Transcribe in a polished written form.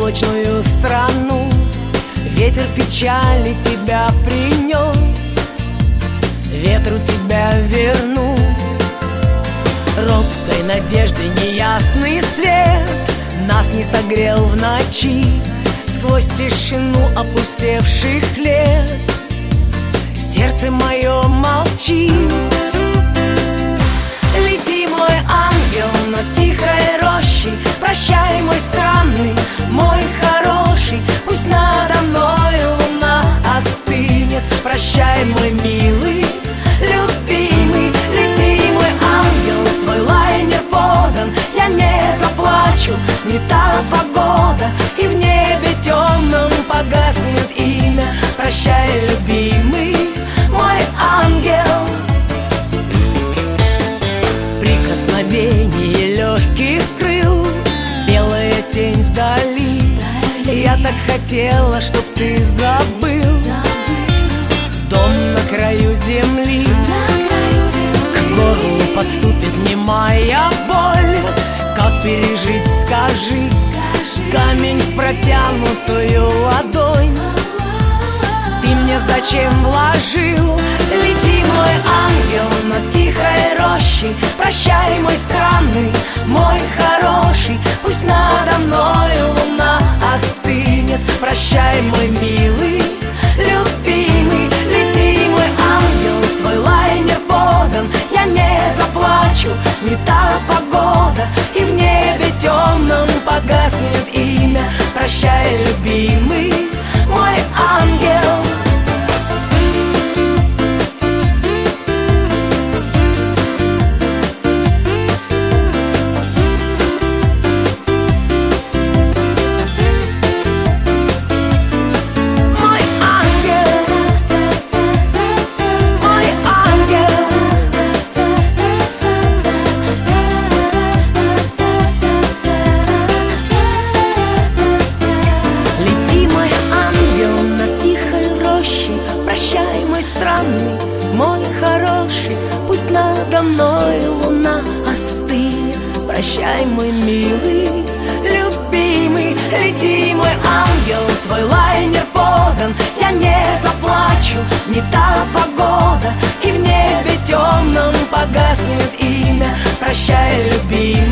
облачную страну. Ветер печали тебя принес, ветру тебя верну. Робкой надежды неясный свет нас не согрел в ночи. Сквозь тишину опустевших лет сердце мое молчит. Лети, мой ангел, над тихой рощей. Прощай, мой странный, мой хороший. Пусть надо мною луна остынет. Прощай, мой милый, любимый. Лети, мой ангел, твой лайнер подан. Я не заплачу, не та погода, и в небе темном погаснет имя. Прощай, любимый, мой ангел. Прикосновение легких крыл, белая тень вдали. Я так хотела, чтоб ты забыл дом на краю земли. К горлу подступит немая боль. Как пережить, скажи, камень в протянутую ладонь ты мне зачем вложил? Лети, мой ангел, над тихой рощей. Прощай, мой странный, мой хороший. Пусть надо мною луна остынет. Прощай, мой милый, любимый. Лети, мой ангел, твой лайнер подан. Я не заплачу, не та погода, и в небе темном погаснет имя. Прощай, любимый, мой ангел. Мой хороший, пусть надо мной луна остынет. Прощай, мой милый, любимый. Лети, мой ангел, твой лайнер подан. Я не заплачу, не та погода, и в небе темном погаснет имя. Прощай, любимый.